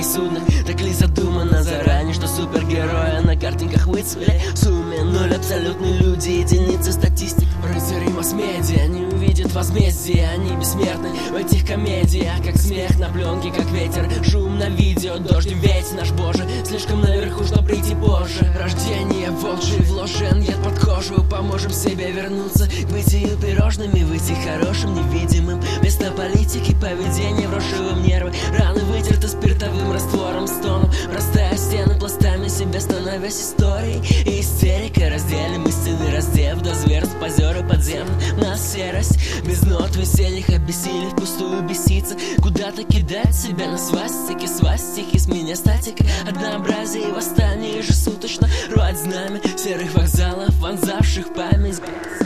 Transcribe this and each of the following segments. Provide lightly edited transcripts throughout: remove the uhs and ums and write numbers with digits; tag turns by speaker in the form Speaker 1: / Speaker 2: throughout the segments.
Speaker 1: суднах. Так ли задумано заранее, что супергерои на картинках выцвели в сумме ноль? Абсолютные люди, единицы статистик. Рыцари масс-медиа не увидят возмездия. Они бессмертны в этих комедиях, как смех на пленке, как ветер, шум на видео, дождь, ведь наш Боже слишком наверху, чтоб прийти позже. Рождение волчий вложен яд под кожу. Поможем себе вернуться к бытию пирожными, выйти хорошим, невидимым. Вместо политики поведение, вросшего в нервы, раны вытерты спиртовым раствором, стоном, растая стены пластами себя, становясь историей и истерикой. Разделим истинный раздев до зверств, позеры подземных. Нас серость, без нот весенних, обессилев пустую беситься, куда-то кидать себя на свастики. Свастики с меня статика, однообразие и восстание ежесуточно рвать знамя серых вокзалов, вонзавших память.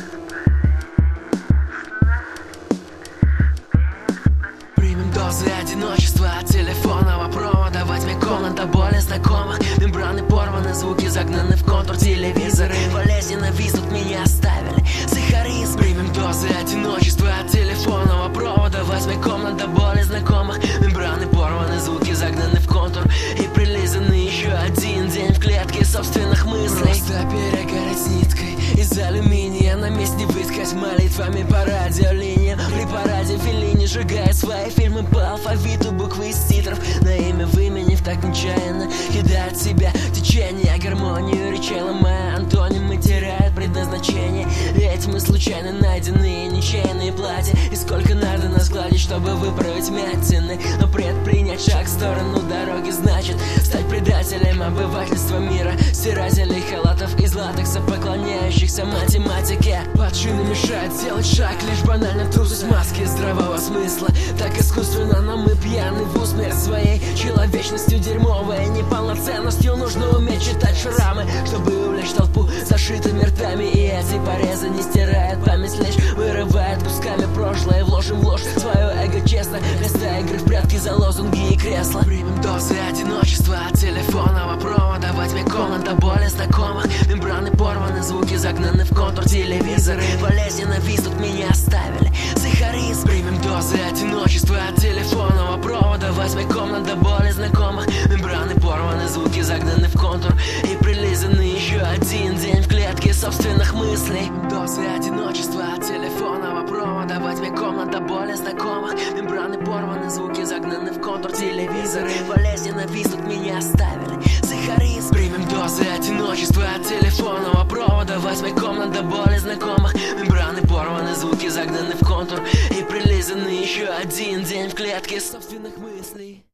Speaker 1: Примем дозы одиночества от телефонного провода. Во тьме комната более знакомых, мембраны порваны, звуки загнаны в контур телевизоры. Болезненно виснут, меня оставили сахаризм. Примем дозы одиночества от телефонного провода. Во тьме комната более знакомых, мембраны порваны, звуки загнаны в контур и прилизаны. Еще один день в клетке собственных мыслей. Просто перегореть ниткой из алюминия, на месте не выткать молитвами по радиолиниям. При параде Феллини сжигает свои фильмы по алфавиту, буквы из титров, на имя выменив так нечаянно, кидает себя в течение, гармонию речей ломая, антонимы теряют предназначение. Ведь мы случайно найденные ничейные платья, и сколько надо нас гладить, чтобы выправить вмятины. Но предпринять шаг в сторону дороги значит стать предателем обывательства мира, стирателей халатов из латекса, поклоняющихся математике. Подшины мешают сделать шаг, лишь банально трусость маски здравого смысла. Так искусственно, но мы пьяны в усмерть своей человечностью дерьмовой неполноценностью. Нужно уметь читать шрамы, чтобы увлечь толпу зашитыми ртами. И эти порезы не стирают память, лишь вырывает кусками прошлое. Вложим в ложь свое эго честно, вместо игры в прятки за лозунги и кресла. Примем дозы одиночества от телефонного провода. Во тьме комната более знакомых, мембраны порваны, звуки загнаны в контур телевизоры. Болезненно виснут, меня оставили сахаризм. Примем дозы одиночества от телефонного провода. Во тьме комната более знакомых, мембраны порваны, звуки загнаны в контур и прилизаны. Еще один день в клетке собственных мыслей. Дозы одиночества от телефонного провода. Во тьме комната более знакомых, мембраны порваны, звуки загнаны в контур телевизоры. Болезненно виснут, меня оставили сахаризм. Примем дозы одиночества от телефонного провода. Во тьме комната более знакомых, мембраны порваны, звуки загнаны в контур и прилизаны. Еще один день в клетке собственных мыслей.